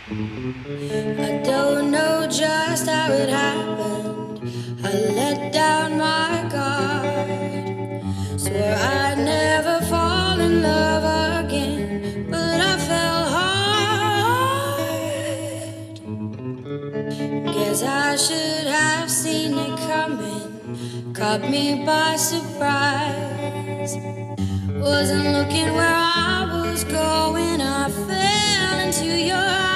I don't know just how it happened. I let down my guard. Swore I'd never fall in love again, but I fell hard. Guess I should have seen it coming. Caught me by surprise. Wasn't looking where I was going. I fell into your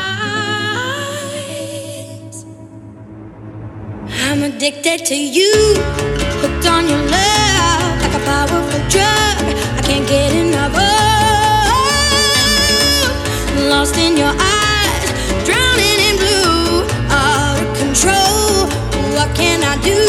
eyes. I'm addicted to you, hooked on your love like a powerful drug. I can't get enough of. Lost in your eyes, drowning in blue, out of control. What can I do?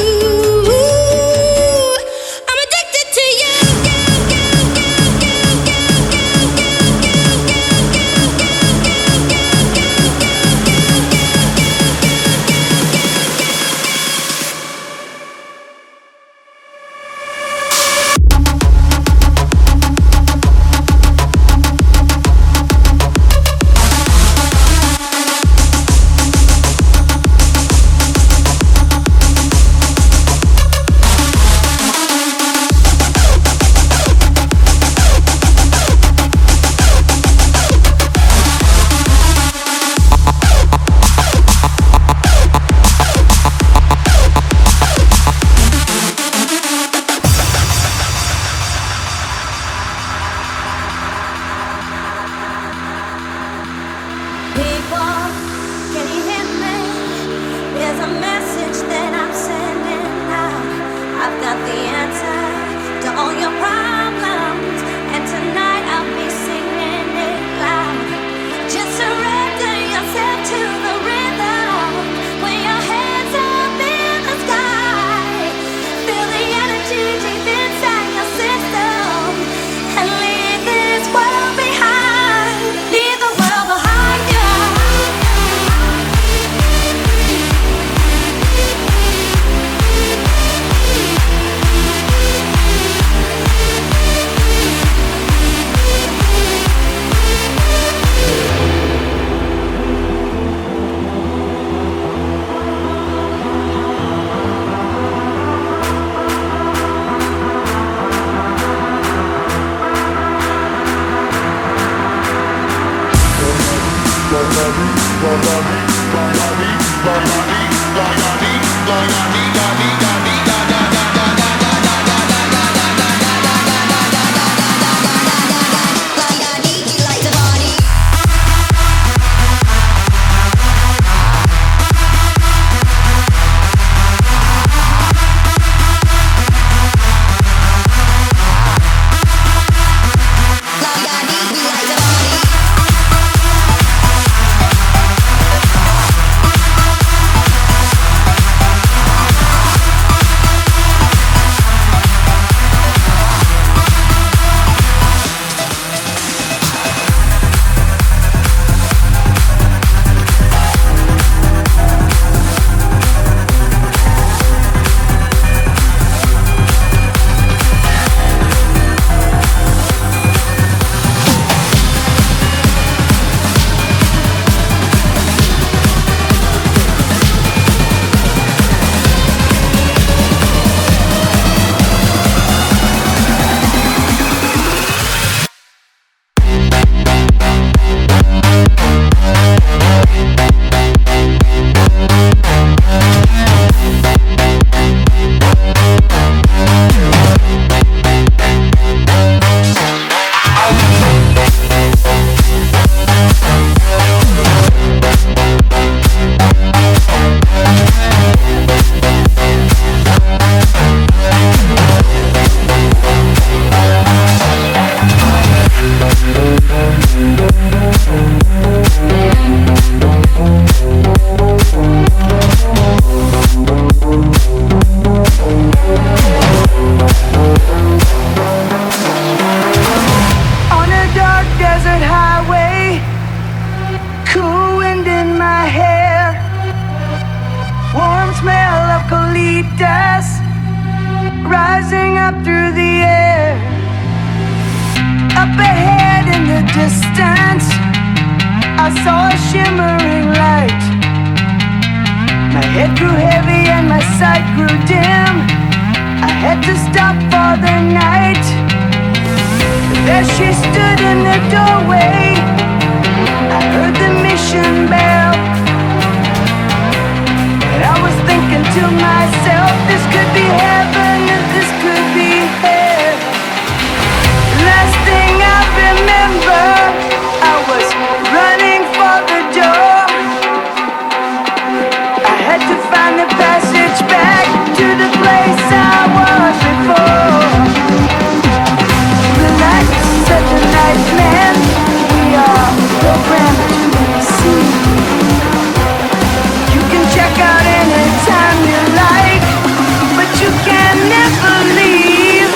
rising up through the air. Up ahead in the distance, I saw a shimmering light. My head grew heavy and my sight grew dim. I had to stop for the night. There she stood in the doorway. I heard the mission bell. And I was thinking to myself, this could be heaven and this could be hell. Last thing I remember, I was running for the door. I had to find the passage back to the place I was before. Relax, said the night man. We are programmed to see. You can check out anytime you like, but you can never leave.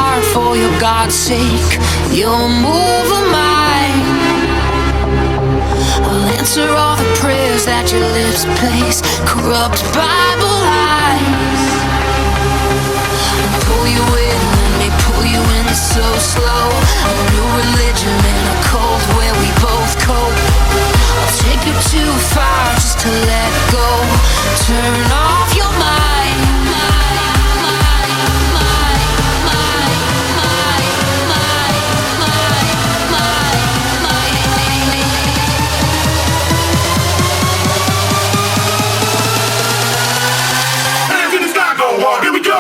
heart for your God's sake. You'll move a mind. I'll answer all the prayers that your lips place. Corrupt Bible lies. I'll pull you in, let me pull you in so slow. A new religion in a cold where we both cope. I'll take you too far just to let go. Turn off your mind. Here we go!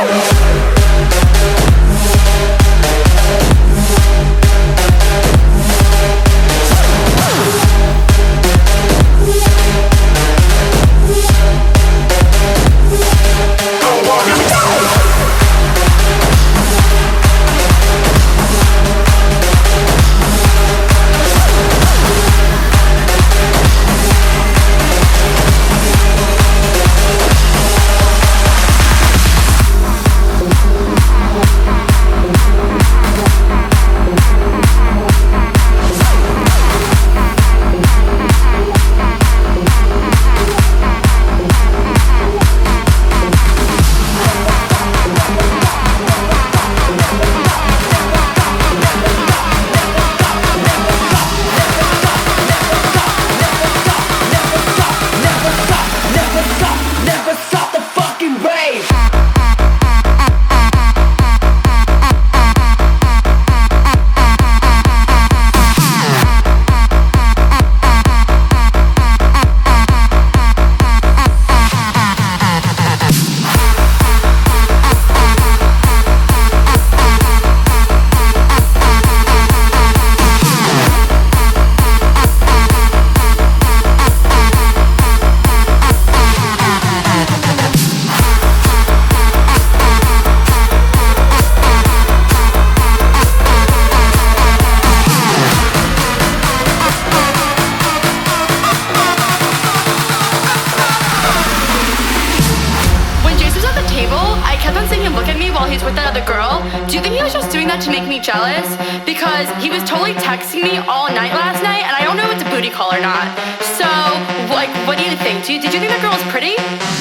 Jealous because he was totally texting me all night last night and I don't know if it's a booty call or not. So, like, what do you think? Did you think that girl was pretty?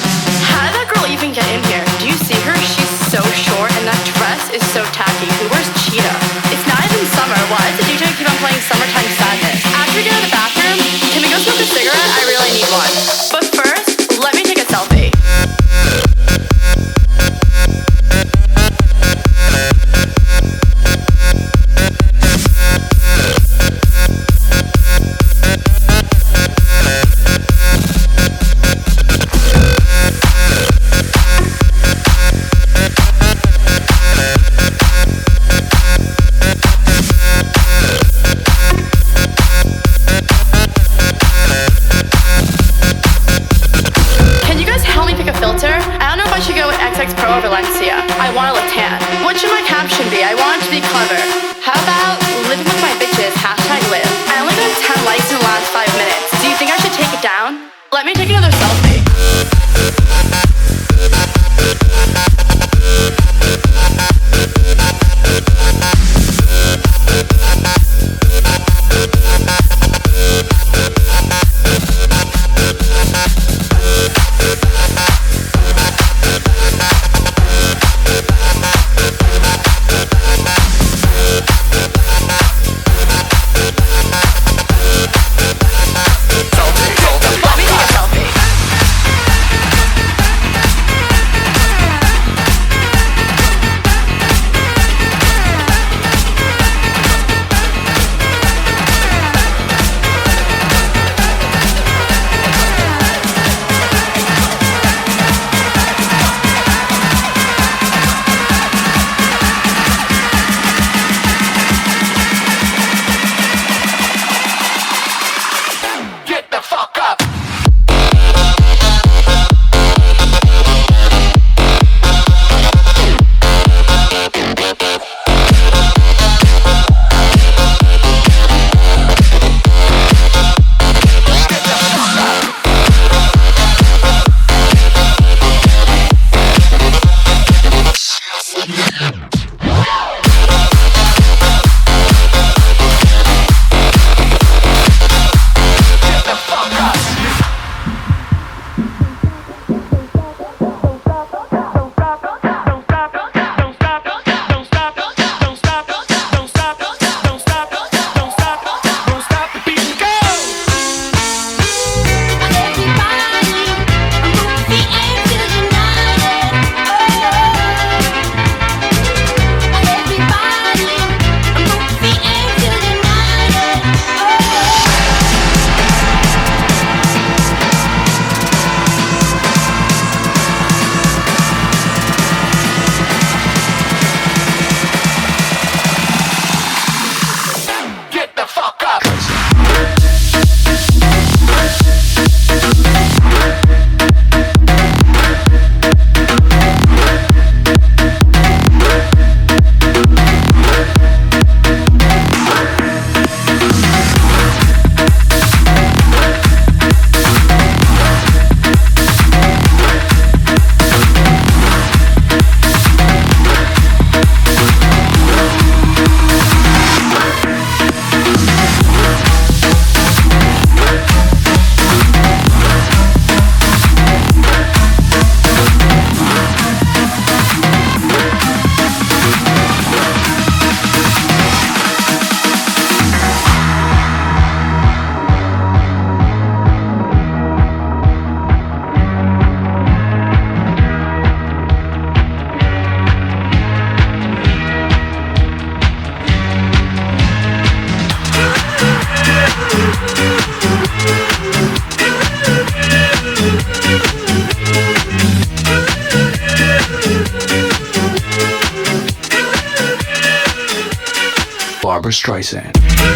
How did that girl even get in here? Do you see her? She's so short and that dress is so tacky. Who wears cheetah? It's not even summer. Why does the DJ keep on playing Summertime Sadness? After we get out of the bathroom, can we go smoke a cigarette? I really need one. But first, let me take a selfie. I want to look tan. What should my caption be? I want it to be clever. How about living with my bitches, #live. I only got 10 likes in the last 5 minutes. Do you think I should take it down? Let me take another selfie. Barbra Streisand.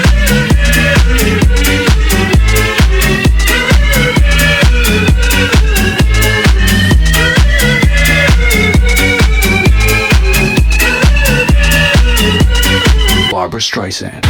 Barbra Streisand.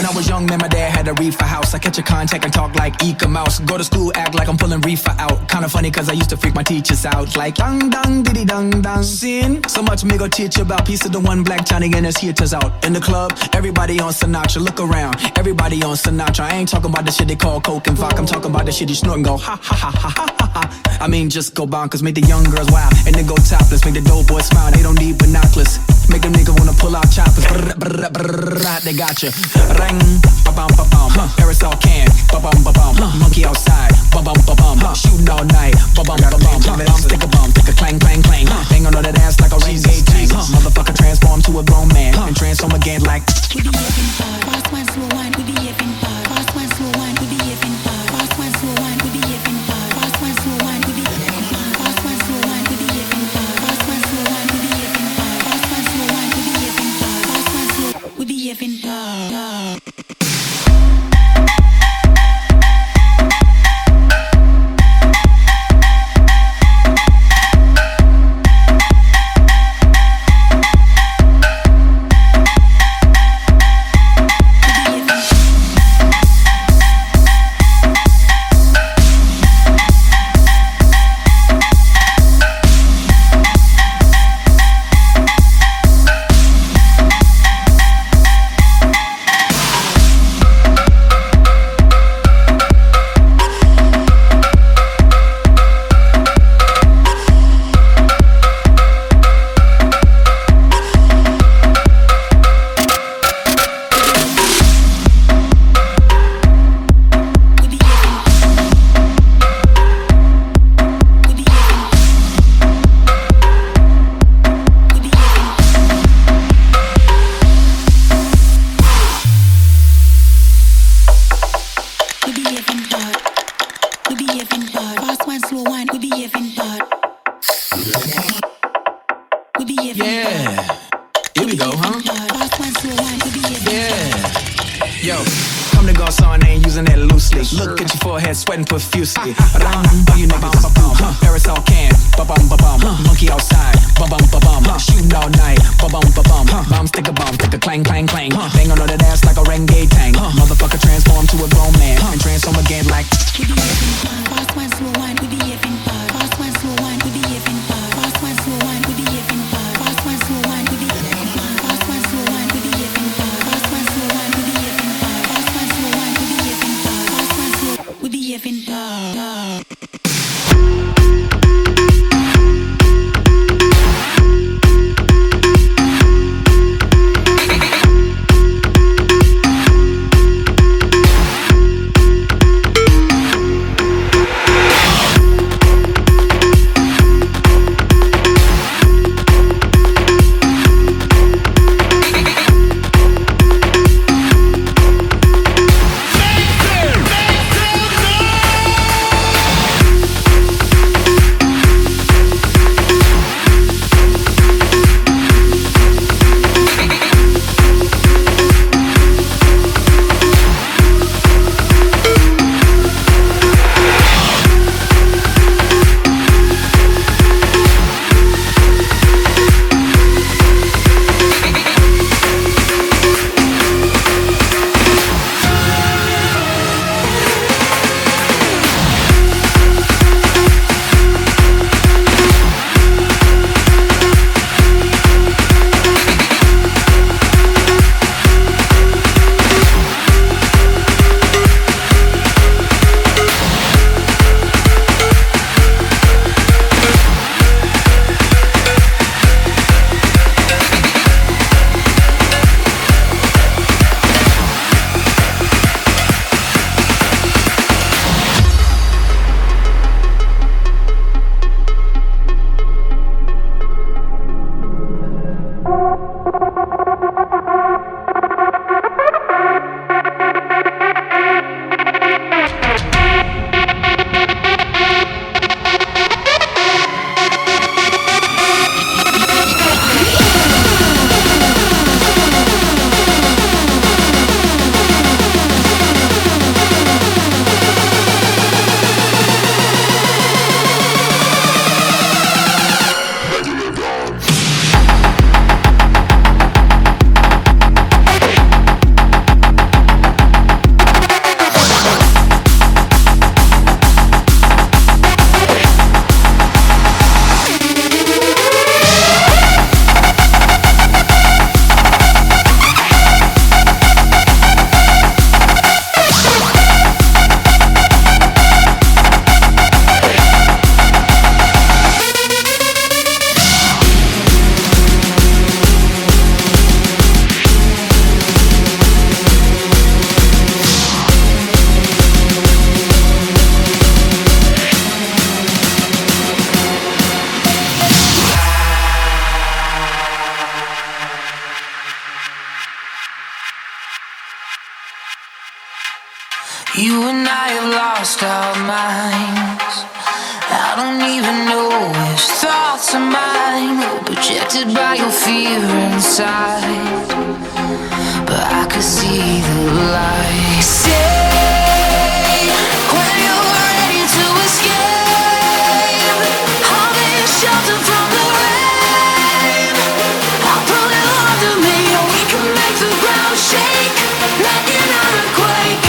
When I was young, man, my dad had a reefer house. I catch a contact and talk like Eka Mouse. Go to school, act like I'm pulling reefer out. Kinda funny cause I used to freak my teachers out. Like dang dang diddy dang dang. Sin. So much me go teach you about. Piece of the one black Johnny and his heaters out. In the club, everybody on Sinatra. Look around, everybody on Sinatra. I ain't talking about the shit they call coke and vodka. I'm talking about the shit you snort and go ha ha ha ha ha ha ha. I mean just go bonkers, make the young girls wild and then go topless. Make the dope boys smile, they don't need binoculars. Make them niggas wanna pull out choppers. Brr, brr, brr, brr, they got you. Ring, ba-bum, ba-bum. Parasol can, ba-bum, ba-bum. Monkey outside, ba-bum, ba-bum. Shooting all night, ba-bum, ba-bum. Stick a bum, stick a clang, clang, clang. Hang on to that ass like a renegade tank. Motherfucker transform to a grown man and transform again like. With the effing part, fast one, slow one, with the effing part. Fast one, slow one, with the effing part. Fast one, slow one, with the effing part. Fast one, slow one, with the effing part. Fast one, slow one, with the effing part. Fast one, slow one, with the effing part. Fast one, slow one, with the effing part. Fast one, slow with the effing part. Sweating profusely. All you niggas Parasol can, ba-bum, ba-bum. Monkey outside, ba-bum, ba-bum. Shooting all night, ba-bum, ba-bum. Bomb, stick a clang, clang, clang. Bang on that ass like a renegade tank. Motherfucker transform to a grown man and transform again like. With the effing part, fast one, slow one, with the effing part. Fast one, slow one, with the effing part. Fast one, slow one, with the effing part. Fast one, slow one, with the effing part. Fast one, slow one, with the effing part. Fast one, slow one, with the effing part. Fast one, slow one, with the effing part. Fast one, slow with the effing part. lost our minds. I don't even know which thoughts are mine, projected by your fear inside. But I could see the light. Say when you're ready to escape, I'll be a shelter from the rain. I'll pull you under me, and we can make the ground shake like an earthquake.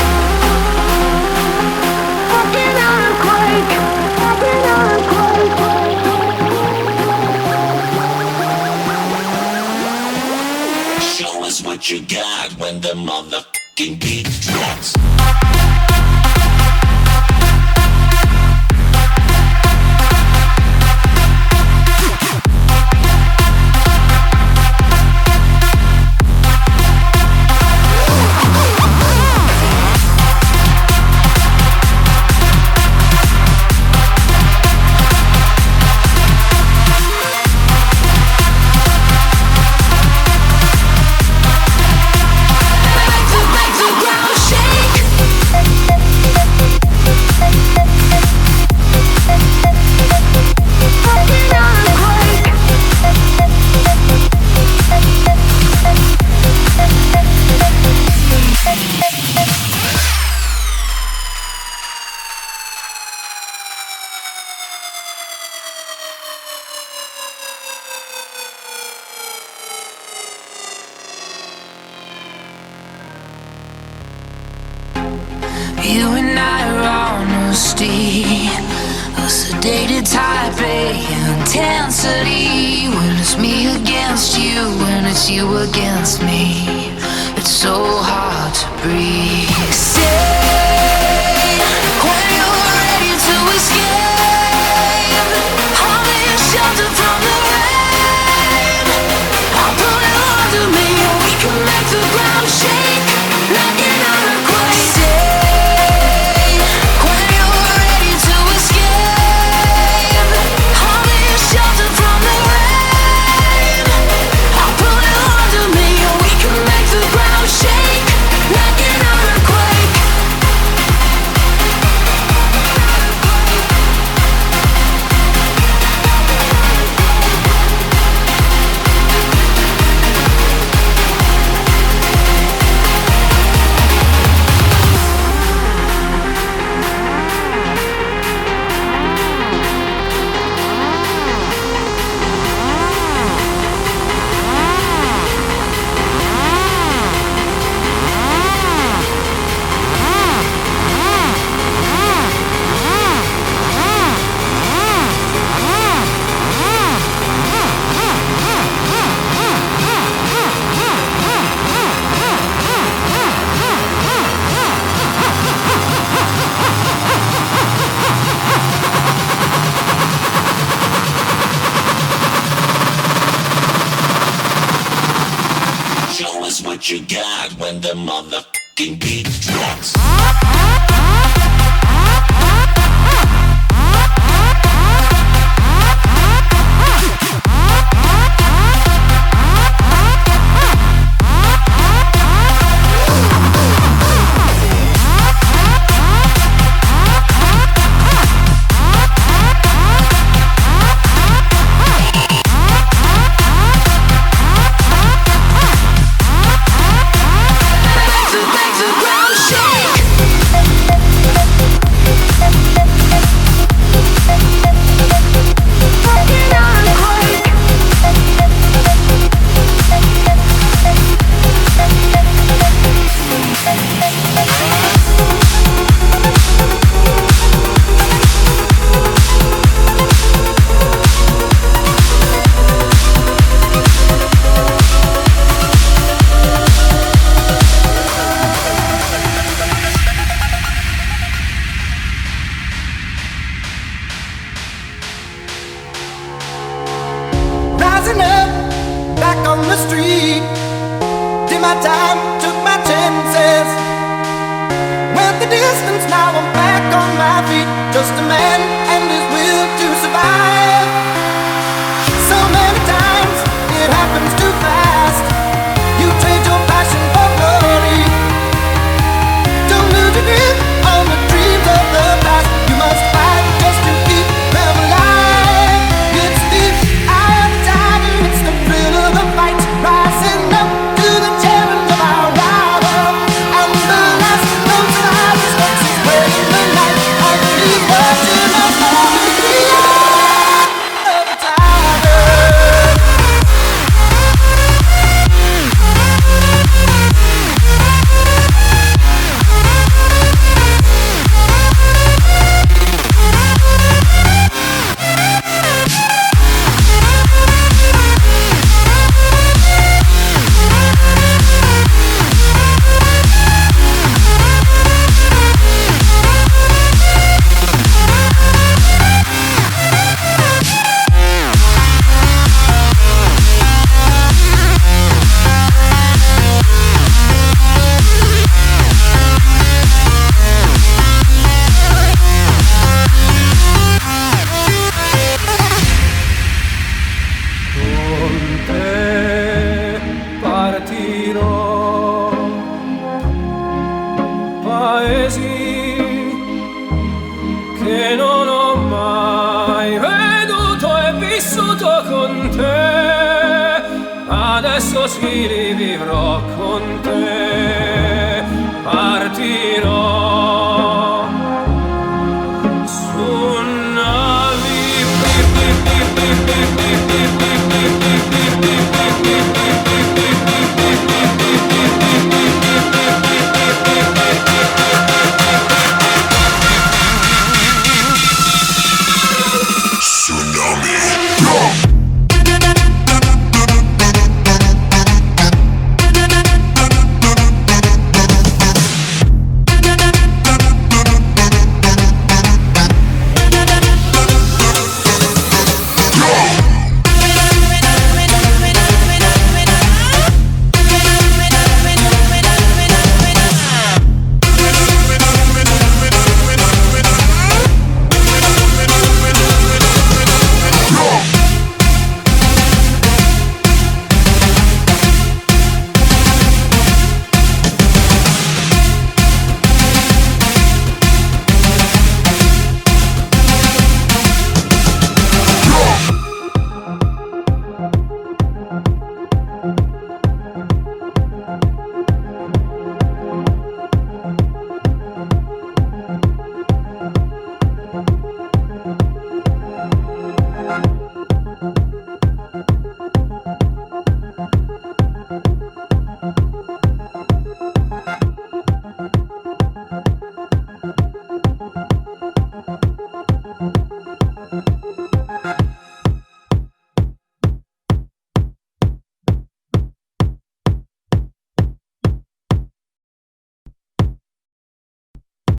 Like an earthquake. Like an earthquake. Show us what you got when the motherfucking beat drops. Make the ground shake. You and I are on honesty, a sedated type A intensity. When it's me against you, when it's you against me, it's so hard to breathe. Say when you're ready to escape, I'll be a shelter from the rain. I'll pull you under me, and we can make the ground shake like an earthquake. What you got when the motherfucking beat drops. Make the ground shake. Just a man and his will to survive. So many times it happens too fast. You trade your passion for glory. Don't lose your grip on the dreams of the tutto con te, adesso sì li vivrò con te. Partirò